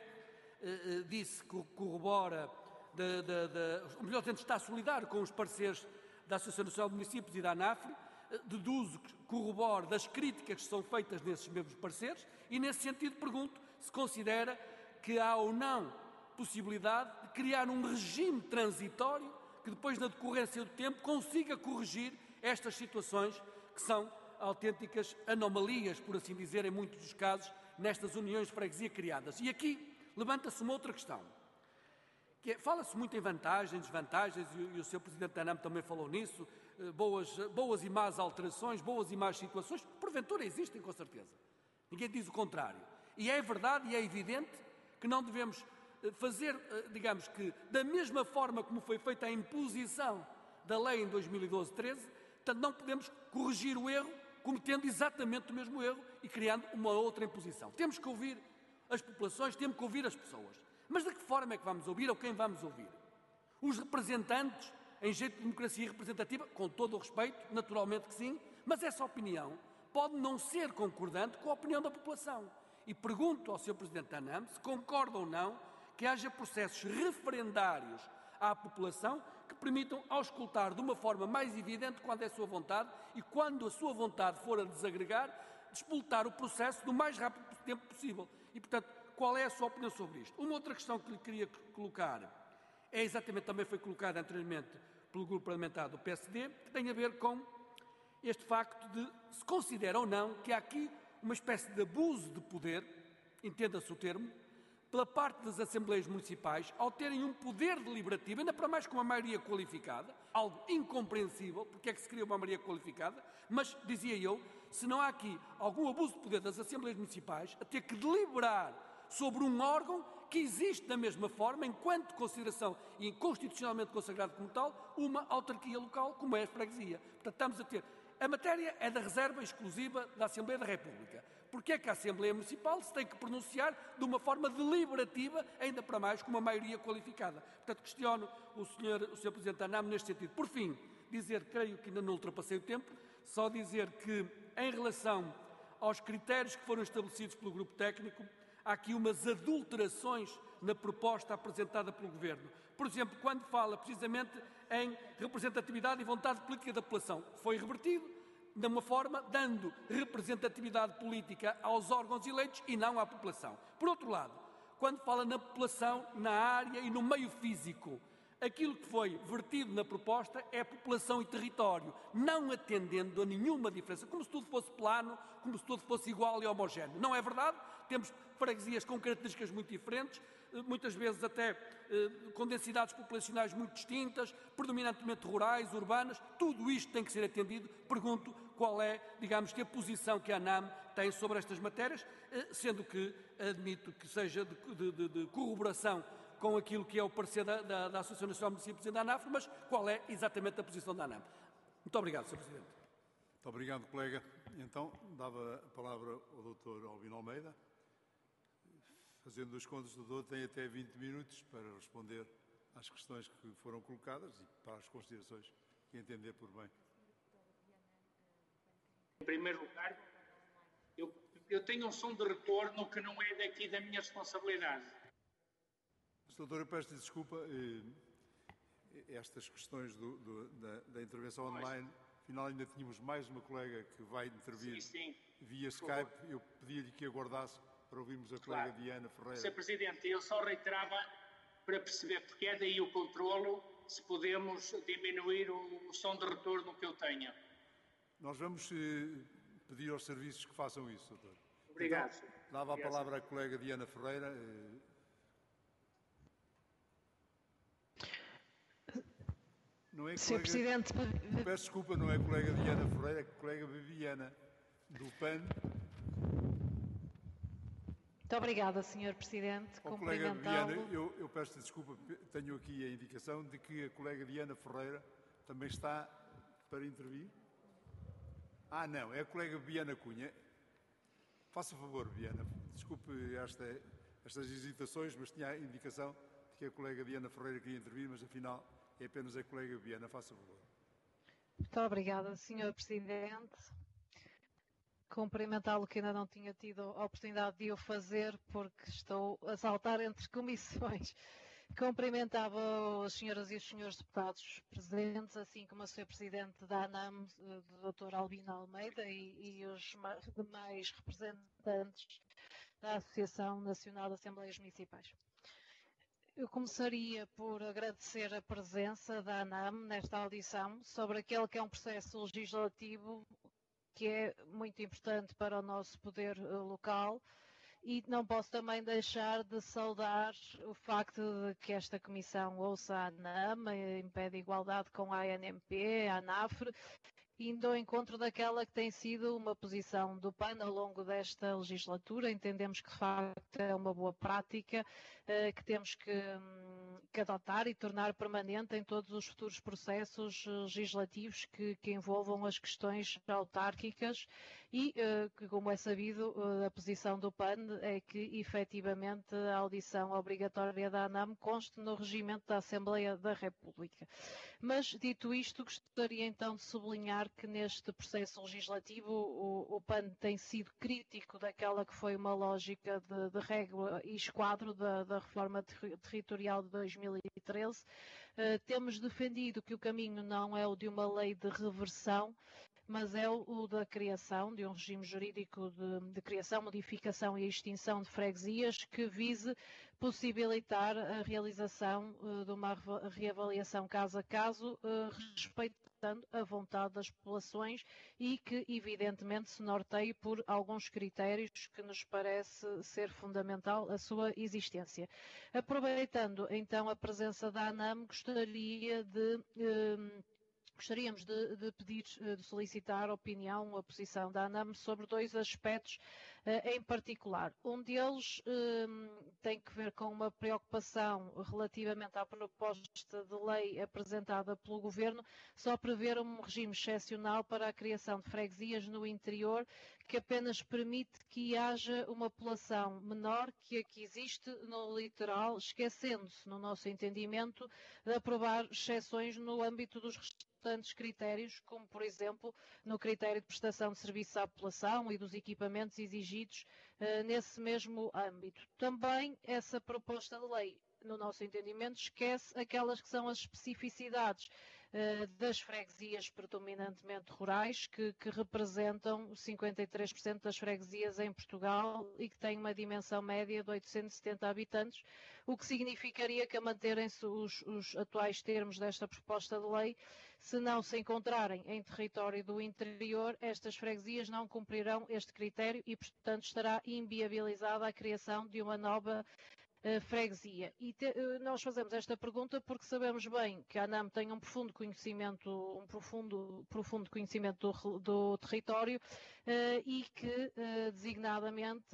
eh, disse que corrobora, de, de, de, ou melhor, está solidário com os pareceres da Associação Nacional de Municípios e da ANAFRE, deduzo que corrobora das críticas que são feitas nesses mesmos pareceres e, nesse sentido, pergunto se considera que há ou não possibilidade de criar um regime transitório que depois, na decorrência do tempo, consiga corrigir estas situações que são autênticas anomalias, por assim dizer, em muitos dos casos, nestas uniões de freguesia criadas. E aqui levanta-se uma outra questão, que é, fala-se muito em vantagens, desvantagens, e, e o senhor Presidente da ANAM também falou nisso, boas, boas e más alterações, boas e más situações, porventura existem, com certeza. Ninguém diz o contrário. E é verdade e é evidente que não devemos fazer, digamos que, da mesma forma como foi feita a imposição da lei em dois mil e doze, treze, portanto, não podemos corrigir o erro cometendo exatamente o mesmo erro e criando uma outra imposição. Temos que ouvir as populações, temos que ouvir as pessoas. Mas de que forma é que vamos ouvir ou quem vamos ouvir? Os representantes, em jeito de democracia representativa, com todo o respeito, naturalmente que sim, mas essa opinião pode não ser concordante com a opinião da população. E pergunto ao senhor Presidente da ANAM se concorda ou não que haja processos referendários à população que permitam auscultar de uma forma mais evidente quando é a sua vontade e, quando a sua vontade for a desagregar, despoltar o processo do mais rápido tempo possível. E, portanto, qual é a sua opinião sobre isto? Uma outra questão que lhe queria colocar é exatamente, também foi colocada anteriormente pelo grupo parlamentar do P S D, que tem a ver com este facto de se considera ou não que há aqui uma espécie de abuso de poder entenda-se o termo, pela parte das Assembleias Municipais, ao terem um poder deliberativo, ainda para mais com uma maioria qualificada, algo incompreensível, porque é que se cria uma maioria qualificada, mas, dizia eu, se não há aqui algum abuso de poder das Assembleias Municipais, a ter que deliberar sobre um órgão que existe da mesma forma, enquanto consideração e constitucionalmente consagrado como tal, uma autarquia local, como é a freguesia. Portanto, estamos a ter... A matéria é da reserva exclusiva da Assembleia da República. Porque é que a Assembleia Municipal se tem que pronunciar de uma forma deliberativa, ainda para mais com uma maioria qualificada? Portanto, questiono o senhor, o senhor Presidente da ANAM neste sentido. Por fim, dizer, creio que ainda não ultrapassei o tempo, só dizer que, em relação aos critérios que foram estabelecidos pelo Grupo Técnico, há aqui umas adulterações na proposta apresentada pelo Governo. Por exemplo, quando fala precisamente em representatividade e vontade política da população, foi revertido de uma forma dando representatividade política aos órgãos eleitos e não à população. Por outro lado, quando fala na população, na área e no meio físico, aquilo que foi vertido na proposta é população e território, não atendendo a nenhuma diferença, como se tudo fosse plano, como se tudo fosse igual e homogéneo. Não é verdade? Temos freguesias com características muito diferentes, muitas vezes até eh, com densidades populacionais muito distintas, predominantemente rurais, urbanas. Tudo isto tem que ser atendido. Pergunto qual é, digamos, que a posição que a ANAM tem sobre estas matérias, eh, sendo que admito que seja de, de, de corroboração com aquilo que é o parecer da, da, da Associação Nacional de Municípios e da ANAF, mas qual é exatamente a posição da ANAM. Muito obrigado, senhor Presidente. Muito obrigado, colega. Então, dava a palavra ao doutor Albino Almeida. Fazendo as contas, o doutor tem até vinte minutos para responder às questões que foram colocadas e para as considerações que entender por bem. Em primeiro lugar, eu, eu tenho um som de retorno que não é daqui da minha responsabilidade. Doutor, eu peço desculpa, eh, estas questões do, do, da, da intervenção online, afinal ainda tínhamos mais uma colega que vai intervir sim, sim. via Skype, eu pedi-lhe que aguardasse para ouvirmos a colega claro. Diana Ferreira. senhor Presidente, eu só reiterava para perceber, porque é daí o controlo, se podemos diminuir o, o som de retorno que eu tenho. Nós vamos eh, pedir aos serviços que façam isso, doutor. Obrigado. Então, dava Obrigado. a palavra à colega Diana Ferreira. Eh, Não é senhor colega, Presidente... Peço desculpa, não é colega Diana Ferreira, é colega Viviana, do P A N. Muito obrigada, senhor Presidente. Oh, colega Viviana, eu, eu peço desculpa, tenho aqui a indicação de que a colega Diana Ferreira também está para intervir. Ah, não, é a colega Viana Cunha. Faça favor, Viana, desculpe esta, estas hesitações, mas tinha a indicação de que a colega Diana Ferreira queria intervir, mas afinal... É apenas a colega Viana, faça favor. Muito obrigada, senhor Presidente. Cumprimentá-lo que ainda não tinha tido a oportunidade de o fazer, porque estou a saltar entre comissões. Cumprimentava as senhoras e os senhores deputados presentes, assim como o senhor Presidente da ANAM, o doutor Albino Almeida, e, e os demais representantes da Associação Nacional de Assembleias Municipais. Eu começaria por agradecer a presença da ANAM nesta audição sobre aquele que é um processo legislativo que é muito importante para o nosso poder local e não posso também deixar de saudar o facto de que esta comissão ouça a ANAM, em pé de igualdade com a A N M P, a ANAFRE, indo ao encontro daquela que tem sido uma posição do P A N ao longo desta legislatura. Entendemos que de facto é uma boa prática eh, que temos que, hum, que adotar e tornar permanente em todos os futuros processos legislativos que, que envolvam as questões autárquicas e, eh, que, como é sabido, eh, a posição do P A N é que efetivamente a audição obrigatória da ANAM conste no regimento da Assembleia da República. Mas, dito isto, gostaria então de sublinhar que neste processo legislativo o, o P A N tem sido crítico daquela que foi uma lógica de, de regra e esquadro da, da reforma ter, territorial de dois mil e treze. Uh, temos defendido que o caminho não é o de uma lei de reversão, mas é o, o da criação de um regime jurídico de, de criação, modificação e extinção de freguesias que vise possibilitar a realização uh, de uma reavaliação caso a caso, uh, respeitando a vontade das populações e que, evidentemente, se norteie por alguns critérios que nos parece ser fundamental a sua existência. Aproveitando, então, a presença da ANAM, gostaria de... Uh, Gostaríamos de, de pedir, de solicitar a opinião, a posição da ANAM sobre dois aspectos uh, em particular. Um deles uh, tem que ver com uma preocupação relativamente à proposta de lei apresentada pelo Governo, só prever um regime excepcional para a criação de freguesias no interior, que apenas permite que haja uma população menor que a que existe no litoral, esquecendo-se, no nosso entendimento, de aprovar exceções no âmbito dos restantes critérios, como, por exemplo, no critério de prestação de serviços à população e dos equipamentos exigidos uh, nesse mesmo âmbito. Também essa proposta de lei, no nosso entendimento, esquece aquelas que são as especificidades uh, das freguesias predominantemente rurais, que, que representam cinquenta e três por cento das freguesias em Portugal e que têm uma dimensão média de oitocentos e setenta habitantes, o que significaria que, a manterem-se os, os atuais termos desta proposta de lei, se não se encontrarem em território do interior, estas freguesias não cumprirão este critério e, portanto, estará inviabilizada a criação de uma nova Uh, freguesia. E te, uh, nós fazemos esta pergunta porque sabemos bem que a ANAM tem um profundo conhecimento, um profundo, profundo conhecimento do, do território uh, e que, uh, designadamente,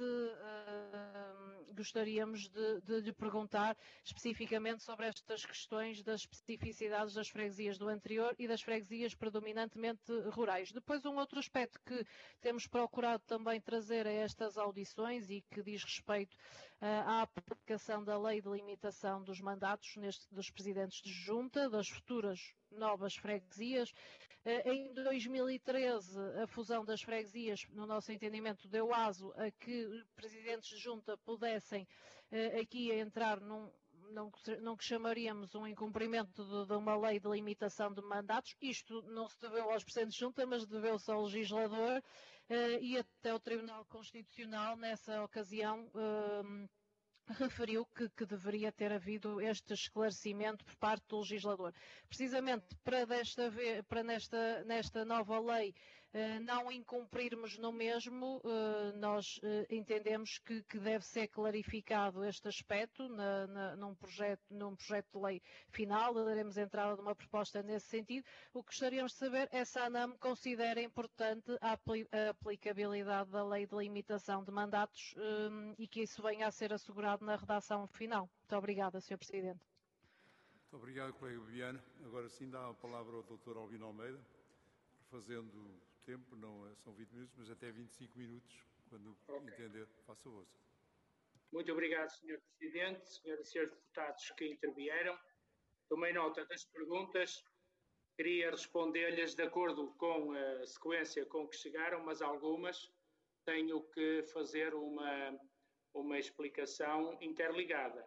uh, gostaríamos de, de lhe perguntar especificamente sobre estas questões das especificidades das freguesias do interior e das freguesias predominantemente rurais. Depois, um outro aspecto que temos procurado também trazer a estas audições e que diz respeito uh, à aplicação da lei de limitação dos mandatos neste, dos presidentes de junta, das futuras novas freguesias. Em dois mil e treze, a fusão das freguesias, no nosso entendimento, deu aso a que presidentes de junta pudessem aqui entrar num Não, não que chamaríamos um incumprimento de, de uma lei de limitação de mandatos. Isto não se deveu aos presidentes de junta, mas deveu-se ao legislador uh, e até o Tribunal Constitucional, nessa ocasião, uh, referiu que, que deveria ter havido este esclarecimento por parte do legislador. Precisamente para, desta vez, para nesta, nesta nova lei uh, não incumprirmos no mesmo, uh, nós uh, entendemos que, que deve ser clarificado este aspecto na, na, num, projeto, num projeto de lei final. Daremos entrada de uma proposta nesse sentido. O que gostaríamos de saber é se a ANAM considera importante a, apli a aplicabilidade da lei de limitação de mandatos um, e que isso venha a ser assegurado na redação final. Muito obrigada, senhor Presidente. Muito obrigado, colega Bibiana. Agora sim dá a palavra ao doutor Albino Almeida, fazendo o tempo, não são vinte minutos, mas até vinte e cinco minutos, quando okay. entender. Faça favor. Muito obrigado, senhor Presidente, senhoras e senhores deputados que intervieram. Tomei nota das perguntas, queria responder-lhes de acordo com a sequência com que chegaram, mas algumas tenho que fazer uma... uma explicação interligada.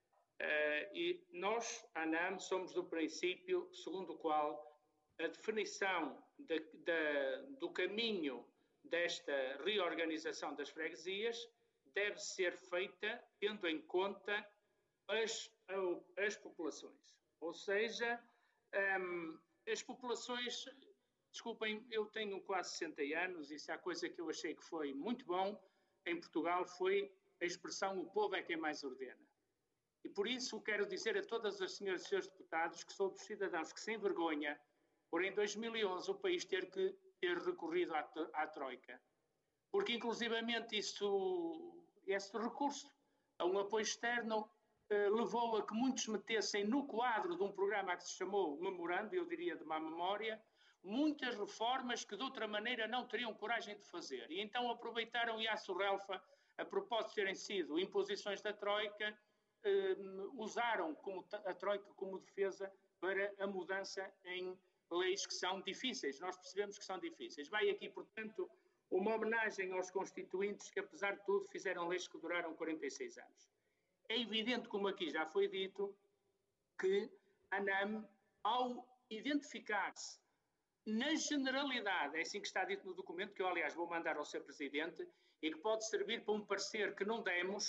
Uh, e nós, a ANAM, somos do princípio segundo o qual a definição de, de, do caminho desta reorganização das freguesias deve ser feita tendo em conta as, as populações. Ou seja, um, as populações... Desculpem, eu tenho quase sessenta anos e se há coisa que eu achei que foi muito bom em Portugal foi a expressão "o povo é quem mais ordena". E por isso quero dizer a todas as senhoras e senhores deputados que sou dos cidadãos que, sem vergonha, por em dois mil e onze o país ter que ter recorrido à, à Troika. Porque, inclusivamente, isso, esse recurso a um apoio externo eh, levou a que muitos metessem no quadro de um programa que se chamou Memorando, eu diria de má memória, muitas reformas que de outra maneira não teriam coragem de fazer. E então aproveitaram e à surrelfa, a propósito de terem sido imposições da Troika, eh, usaram como a Troika como defesa para a mudança em leis que são difíceis. Nós percebemos que são difíceis. Vai aqui, portanto, uma homenagem aos constituintes que, apesar de tudo, fizeram leis que duraram quarenta e seis anos. É evidente, como aqui já foi dito, que a ANAM, ao identificar-se na generalidade, é assim que está dito no documento, que eu, aliás, vou mandar ao senhor Presidente, e que pode servir para um parecer que não demos,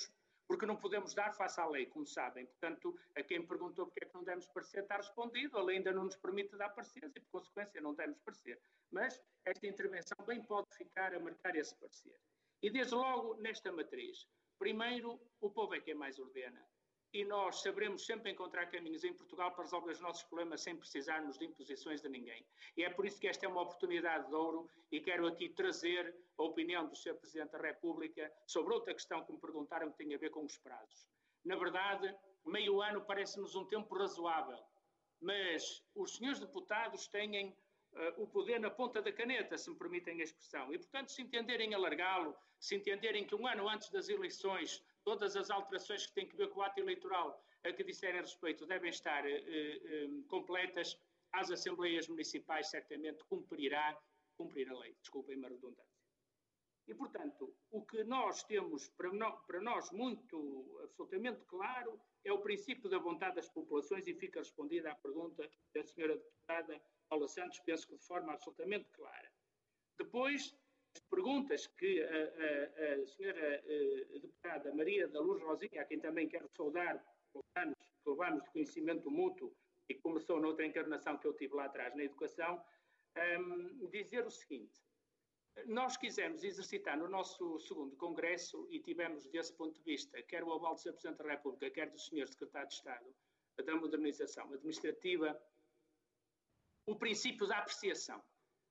porque não podemos dar face à lei, como sabem. Portanto, a quem perguntou porque é que não demos parecer está respondido, a lei ainda não nos permite dar pareceres e, por consequência, não demos parecer. Mas esta intervenção bem pode ficar a marcar esse parecer. E, desde logo, nesta matriz, primeiro, o povo é quem mais ordena. E nós saberemos sempre encontrar caminhos em Portugal para resolver os nossos problemas sem precisarmos de imposições de ninguém. E é por isso que esta é uma oportunidade de ouro e quero aqui trazer a opinião do senhor Presidente da República sobre outra questão que me perguntaram que tem a ver com os prazos. Na verdade, meio ano parece-nos um tempo razoável, mas os senhores deputados têm uh, o poder na ponta da caneta, se me permitem a expressão. E, portanto, se entenderem alargá-lo, se entenderem que um ano antes das eleições todas as alterações que têm que ver com o ato eleitoral a que disserem respeito devem estar eh, eh, completas, as Assembleias Municipais certamente cumprirá, cumprir a lei, desculpem-me a redundância. E, portanto, o que nós temos para, no, para nós muito, absolutamente claro, é o princípio da vontade das populações e fica respondida à pergunta da senhora deputada Paula Santos, penso que de forma absolutamente clara. Depois, as perguntas que a, a, a senhora a, a deputada Maria da Luz Rosinha, a quem também quero saudar pelos anos que levamos de conhecimento mútuo e que começou noutra encarnação que eu tive lá atrás na educação, um, dizer o seguinte: nós quisemos exercitar no nosso segundo congresso e tivemos desse ponto de vista, quer o aval do senhor Presidente da República, quer do senhor Secretário de Estado da Modernização Administrativa, o princípio da apreciação.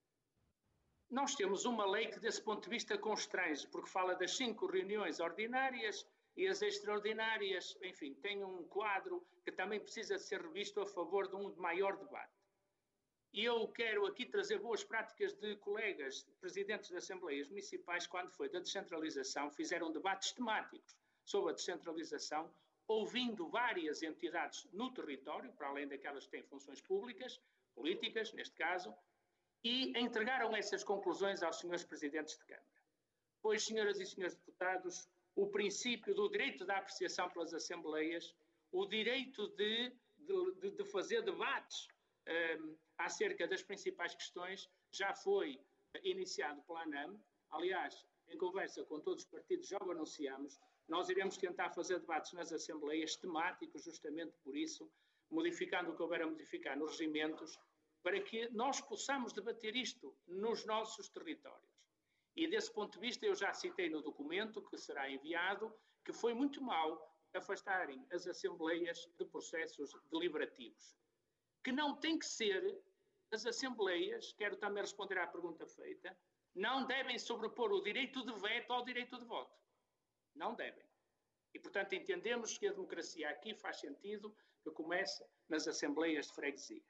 Nós temos uma lei que, desse ponto de vista, constrange, porque fala das cinco reuniões ordinárias e as extraordinárias, enfim, tem um quadro que também precisa de ser revisto a favor de um maior debate. E eu quero aqui trazer boas práticas de colegas, presidentes de Assembleias Municipais, quando foi da descentralização, fizeram debates temáticos sobre a descentralização, ouvindo várias entidades no território, para além daquelas que têm funções públicas, políticas, neste caso, e entregaram essas conclusões aos senhores presidentes de Câmara. Pois, senhoras e senhores deputados, o princípio do direito da apreciação pelas Assembleias, o direito de, de, de fazer debates um, acerca das principais questões, já foi iniciado pela ANAM. Aliás, em conversa com todos os partidos já o anunciamos, nós iremos tentar fazer debates nas Assembleias temáticos, justamente por isso, modificando o que houver a modificar nos regimentos, para que nós possamos debater isto nos nossos territórios. E desse ponto de vista eu já citei no documento que será enviado que foi muito mau afastarem as Assembleias de processos deliberativos. Que não tem que ser, as Assembleias, quero também responder à pergunta feita, não devem sobrepor o direito de veto ao direito de voto. Não devem. E, portanto, entendemos que a democracia aqui faz sentido que comece nas Assembleias de Freguesia.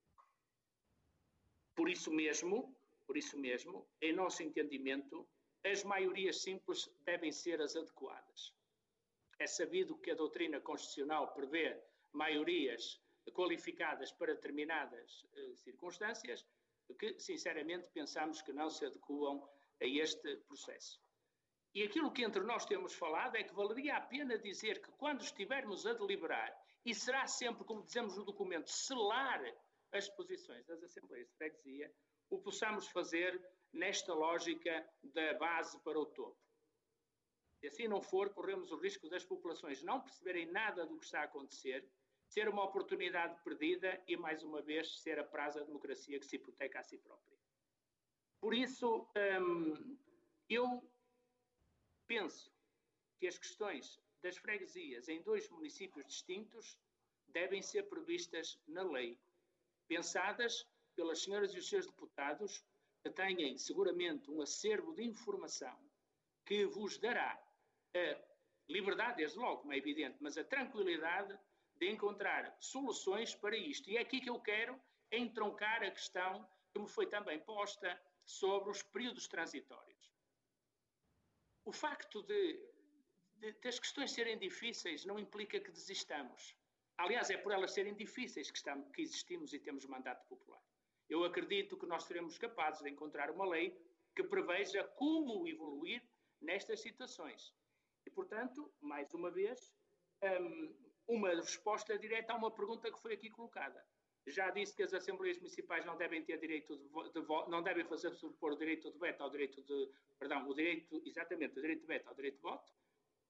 Por isso mesmo, por isso mesmo, em nosso entendimento, as maiorias simples devem ser as adequadas. É sabido que a doutrina constitucional prevê maiorias qualificadas para determinadas uh, circunstâncias, que, sinceramente, pensamos que não se adequam a este processo. E aquilo que entre nós temos falado é que valeria a pena dizer que quando estivermos a deliberar, e será sempre, como dizemos no documento, selar as posições das Assembleias de Freguesia, o possamos fazer nesta lógica da base para o topo. Se assim não for, corremos o risco das populações não perceberem nada do que está a acontecer, ser uma oportunidade perdida e, mais uma vez, ser a praza da democracia que se hipoteca a si própria. Por isso, hum, eu penso que as questões das freguesias em dois municípios distintos devem ser previstas na lei, pensadas pelas senhoras e os senhores deputados, que têm seguramente um acervo de informação que vos dará a liberdade, desde logo, como é evidente, mas a tranquilidade de encontrar soluções para isto. E é aqui que eu quero entroncar a questão que me foi também posta sobre os períodos transitórios. O facto de, de, de as questões serem difíceis não implica que desistamos. Aliás, é por elas serem difíceis que, estamos, que existimos e temos mandato popular. Eu acredito que nós seremos capazes de encontrar uma lei que preveja como evoluir nestas situações. E, portanto, mais uma vez, uma resposta direta a uma pergunta que foi aqui colocada. Já disse que as Assembleias Municipais não devem ter direito de, de voto, não devem fazer sobrepor o direito de veto ao direito de, perdão, o direito, exatamente, o direito de veto ao direito de voto.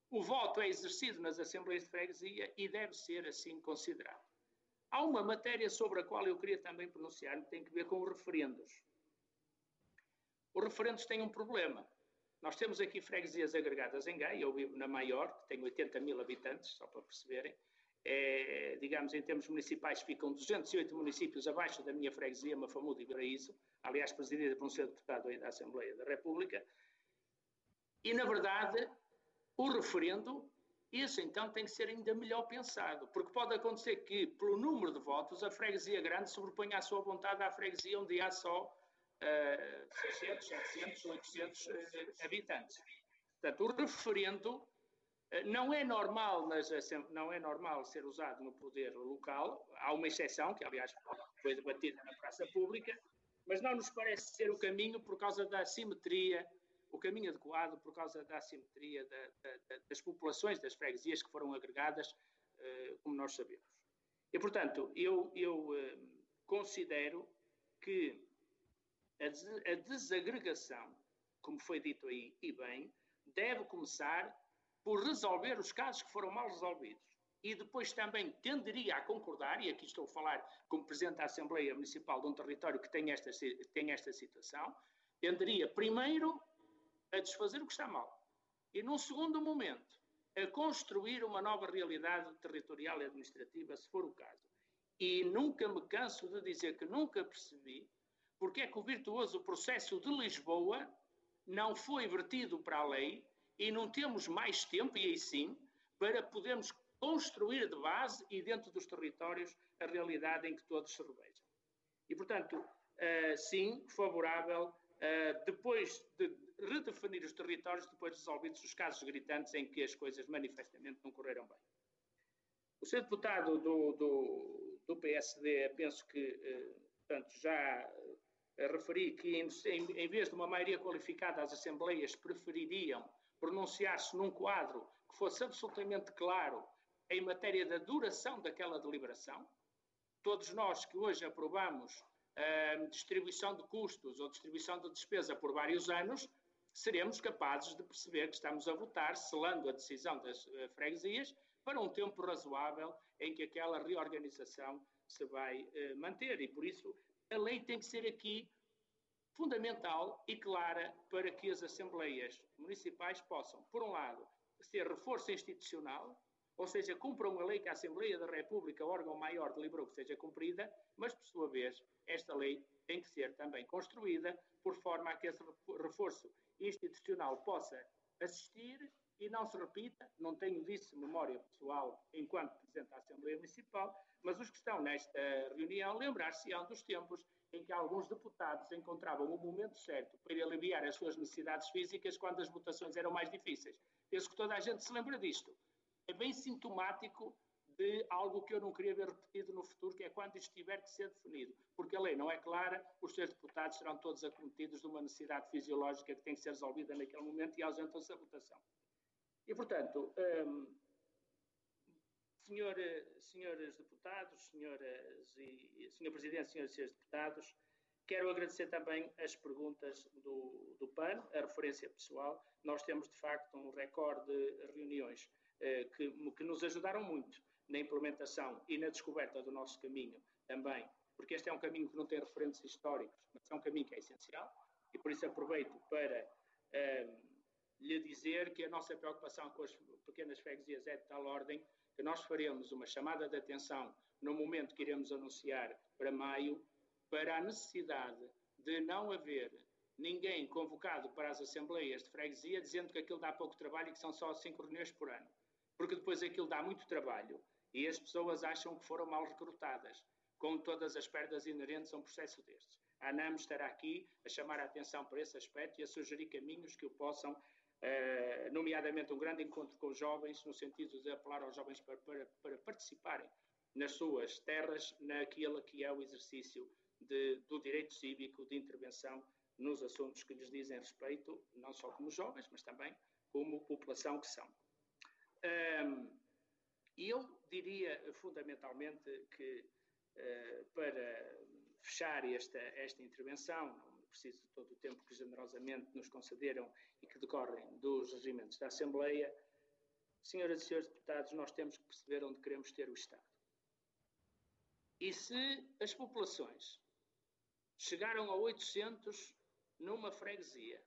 o voto é exercido nas Assembleias de Freguesia e deve ser assim considerado. Há uma matéria sobre a qual eu queria também pronunciar, que tem a ver com os referendos. Os referendos têm um problema. Nós temos aqui freguesias agregadas em Gaia, eu vivo na maior, que tem oitenta mil habitantes, só para perceberem. É, digamos, em termos municipais, ficam duzentos e oito municípios abaixo da minha freguesia, Mafamudo e Paraíso, aliás, presidida por um senhor deputado aí da Assembleia da República. E, na verdade, o referendo, isso então tem que ser ainda melhor pensado, porque pode acontecer que, pelo número de votos, a freguesia grande sobreponha a sua vontade à freguesia onde há só uh, seiscentos, setecentos, oitocentos uh, habitantes. Portanto, o referendo uh, não é normal, nas, não é normal ser usado no poder local. Há uma exceção, que aliás foi debatida na praça pública, mas não nos parece ser o caminho por causa da assimetria, o caminho adequado por causa da assimetria da, da, das populações das freguesias que foram agregadas, uh, como nós sabemos. E, portanto, eu, eu uh, considero que a, des a desagregação, como foi dito aí, e bem, deve começar por resolver os casos que foram mal resolvidos. E depois também tenderia a concordar, e aqui estou a falar como Presidente da Assembleia Municipal de um território que tem esta, tem esta situação, tenderia primeiro a desfazer o que está mal. E, num segundo momento, a construir uma nova realidade territorial e administrativa, se for o caso. E nunca me canso de dizer que nunca percebi porque é que o virtuoso processo de Lisboa não foi vertido para a lei e não temos mais tempo, e aí sim, para podermos construir de base e dentro dos territórios a realidade em que todos se revejam. E, portanto, uh, sim, favorável, uh, depois de redefinir os territórios, depois resolvidos os casos gritantes em que as coisas manifestamente não correram bem. O senhor deputado do, do, do P S D, penso que, uh, portanto, já uh, referi que em, em, em vez de uma maioria qualificada, as assembleias prefeririam pronunciar-se num quadro que fosse absolutamente claro em matéria da duração daquela deliberação. Todos nós que hoje aprovamos a distribuição de custos ou distribuição de despesa por vários anos, seremos capazes de perceber que estamos a votar, selando a decisão das uh, freguesias, para um tempo razoável em que aquela reorganização se vai uh, manter. E, por isso, a lei tem que ser aqui fundamental e clara para que as assembleias municipais possam, por um lado, ser reforço institucional, ou seja, cumpram a lei que a Assembleia da República, órgão maior, deliberou que seja cumprida, mas, por sua vez, esta lei tem que ser também construída por forma a que esse reforço institucional possa assistir e não se repita. Não tenho disso memória pessoal enquanto Presidente da Assembleia Municipal, mas os que estão nesta reunião lembrar-se-ão dos tempos em que alguns deputados encontravam o momento certo para aliviar as suas necessidades físicas quando as votações eram mais difíceis. Penso que toda a gente se lembra disto. É bem sintomático de algo que eu não queria ver repetido no futuro, que é quando isto tiver que ser definido. Porque a lei não é clara, os seus deputados serão todos acometidos de uma necessidade fisiológica que tem que ser resolvida naquele momento e ausentam-se a votação. E, portanto, hum, senhor, senhores deputados, senhoras e, senhor Presidente, senhoras e senhores deputados, quero agradecer também as perguntas do, do P A N, a referência pessoal. Nós temos, de facto, um recorde de reuniões eh, que, que nos ajudaram muito na implementação e na descoberta do nosso caminho também, porque este é um caminho que não tem referentes históricos, mas é um caminho que é essencial, e por isso aproveito para eh, lhe dizer que a nossa preocupação com as pequenas freguesias é de tal ordem que nós faremos uma chamada de atenção no momento que iremos anunciar para maio, para a necessidade de não haver ninguém convocado para as assembleias de freguesia dizendo que aquilo dá pouco trabalho e que são só cinco reuniões por ano. Porque depois aquilo dá muito trabalho e as pessoas acham que foram mal recrutadas, com todas as perdas inerentes a um processo destes. A ANAM estará aqui a chamar a atenção para esse aspecto e a sugerir caminhos que o possam, uh, nomeadamente um grande encontro com os jovens, no sentido de apelar aos jovens para, para, para participarem nas suas terras, naquilo que é o exercício de, do direito cívico de intervenção nos assuntos que lhes dizem respeito, não só como jovens, mas também como população que são. E um, eu diria fundamentalmente que uh, para fechar esta, esta intervenção, não preciso de todo o tempo que generosamente nos concederam e que decorrem dos regimentos da Assembleia, senhoras e senhores deputados, nós temos que perceber onde queremos ter o Estado. E se as populações chegaram a oitocentos numa freguesia,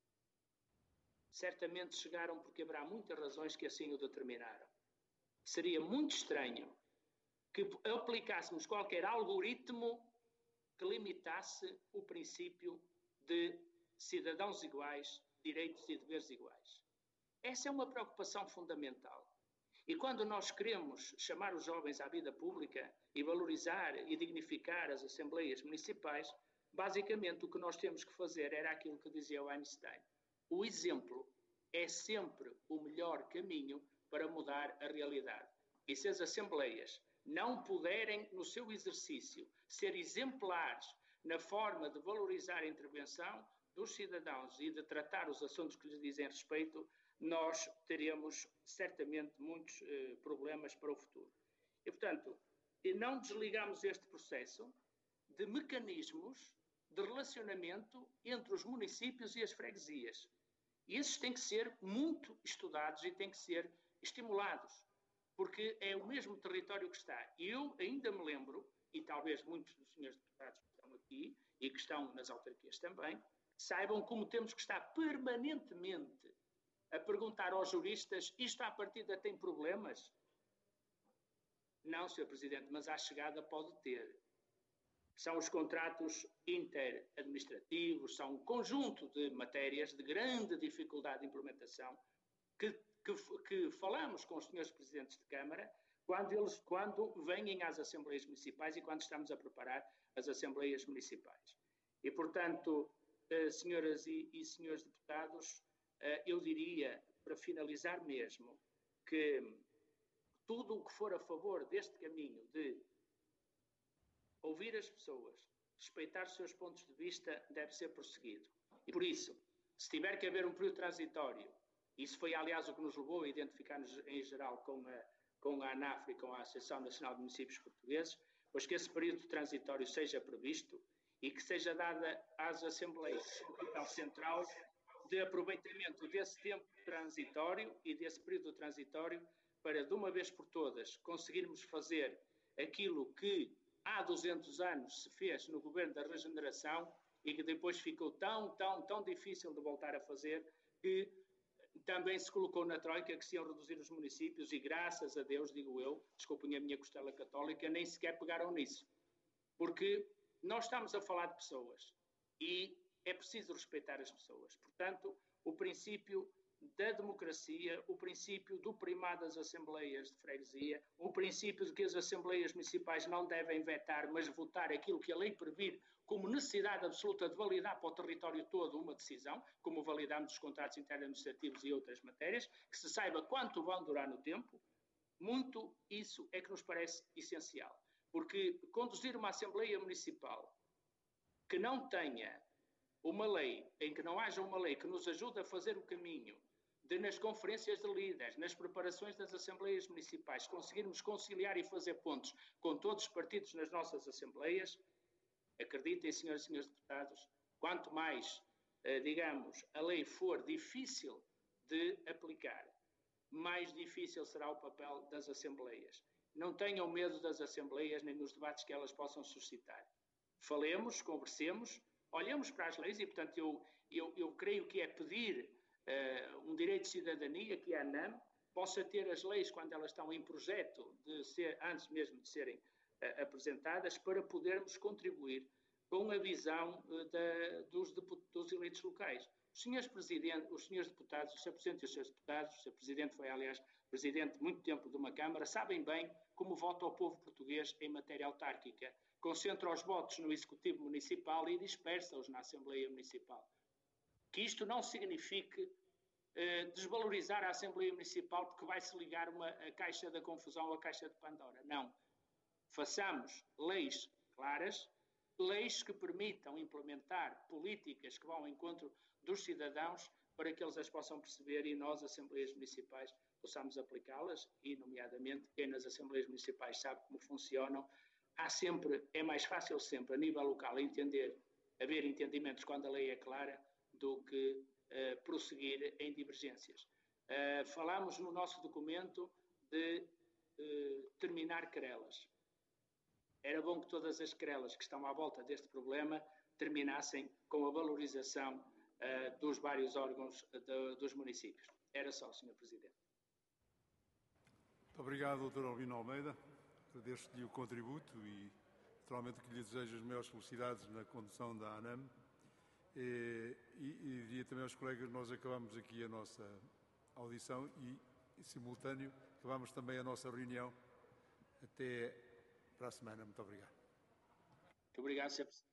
certamente chegaram porque haverá muitas razões que assim o determinaram. Seria muito estranho que aplicássemos qualquer algoritmo que limitasse o princípio de cidadãos iguais, direitos e deveres iguais. Essa é uma preocupação fundamental. E quando nós queremos chamar os jovens à vida pública e valorizar e dignificar as assembleias municipais, basicamente o que nós temos que fazer era aquilo que dizia o Einstein. O exemplo é sempre o melhor caminho para mudar a realidade. E se as assembleias não puderem, no seu exercício, ser exemplares na forma de valorizar a intervenção dos cidadãos e de tratar os assuntos que lhes dizem respeito, nós teremos certamente muitos eh, problemas para o futuro. E, portanto, não desligamos este processo de mecanismos de relacionamento entre os municípios e as freguesias. E esses têm que ser muito estudados e têm que ser estimulados, porque é o mesmo território que está. E eu ainda me lembro, e talvez muitos dos senhores deputados que estão aqui e que estão nas autarquias também, saibam como temos que estar permanentemente a perguntar aos juristas: isto à partida tem problemas? Não, senhor Presidente, mas à chegada pode ter. São os contratos interadministrativos, são um conjunto de matérias de grande dificuldade de implementação que, que, que falamos com os senhores Presidentes de Câmara quando, eles, quando vêm às Assembleias Municipais e quando estamos a preparar as Assembleias Municipais. E, portanto, eh, senhoras e, e senhores deputados, eh, eu diria, para finalizar mesmo, que tudo o que for a favor deste caminho de ouvir as pessoas, respeitar os seus pontos de vista, deve ser prosseguido. E por isso, se tiver que haver um período transitório, isso foi aliás o que nos levou a identificar-nos em geral com a, com a ANAF e com a Associação Nacional de Municípios Portugueses, pois que esse período transitório seja previsto e que seja dada às Assembleias o papel central de aproveitamento desse tempo transitório e desse período transitório para, de uma vez por todas, conseguirmos fazer aquilo que há duzentos anos se fez no governo da regeneração e que depois ficou tão, tão, tão difícil de voltar a fazer, que também se colocou na Troika que se iam reduzir os municípios e, graças a Deus, digo eu, desculpem a minha costela católica, nem sequer pegaram nisso. Porque nós estamos a falar de pessoas e é preciso respeitar as pessoas. Portanto, o princípio da democracia, o princípio do primado das assembleias de freguesia, o princípio de que as assembleias municipais não devem vetar, mas votar aquilo que a lei previr como necessidade absoluta de validar para o território todo uma decisão, como validamos os contratos interadministrativos e outras matérias, que se saiba quanto vão durar no tempo. Muito isso é que nos parece essencial, porque conduzir uma assembleia municipal que não tenha uma lei, em que não haja uma lei que nos ajude a fazer o caminho de, nas conferências de líderes, nas preparações das assembleias municipais, conseguirmos conciliar e fazer pontos com todos os partidos nas nossas assembleias, acreditem, senhoras e senhores deputados, quanto mais, eh, digamos, a lei for difícil de aplicar, mais difícil será o papel das assembleias. Não tenham medo das assembleias nem dos debates que elas possam suscitar. Falemos, conversemos, olhemos para as leis e, portanto, eu, eu, eu creio que é pedir uh, um direito de cidadania que a ANAM possa ter as leis quando elas estão em projeto, de ser, antes mesmo de serem uh, apresentadas, para podermos contribuir com a visão uh, da, dos, dos eleitos locais. Os senhores presidentes, os senhores deputados, o senhor Presidente e os senhores deputados, o senhor Presidente foi, aliás, Presidente muito tempo de uma Câmara, sabem bem como vota o povo português em matéria autárquica. Concentra os votos no Executivo Municipal e dispersa-os na Assembleia Municipal. Que isto não signifique eh, desvalorizar a Assembleia Municipal porque vai-se ligar uma, a caixa da confusão ou a caixa de Pandora. Não. Façamos leis claras, leis que permitam implementar políticas que vão ao encontro dos cidadãos para que eles as possam perceber e nós, Assembleias Municipais, possamos aplicá-las e, nomeadamente, quem nas Assembleias Municipais sabe como funcionam, há sempre, é mais fácil sempre, a nível local, entender, haver entendimentos quando a lei é clara, do que uh, prosseguir em divergências. Uh, falámos no nosso documento de uh, terminar querelas. Era bom que todas as querelas que estão à volta deste problema terminassem com a valorização uh, dos vários órgãos de, dos municípios. Era só, senhor Presidente. Muito obrigado, doutor Albino Almeida. Agradeço-lhe o contributo e, naturalmente, que lhe desejo as maiores felicidades na condução da ANAM. E, e, e diria também aos colegas, nós acabamos aqui a nossa audição e, em simultâneo, acabamos também a nossa reunião. Até para a semana. Muito obrigado. Muito obrigado, senhor Presidente.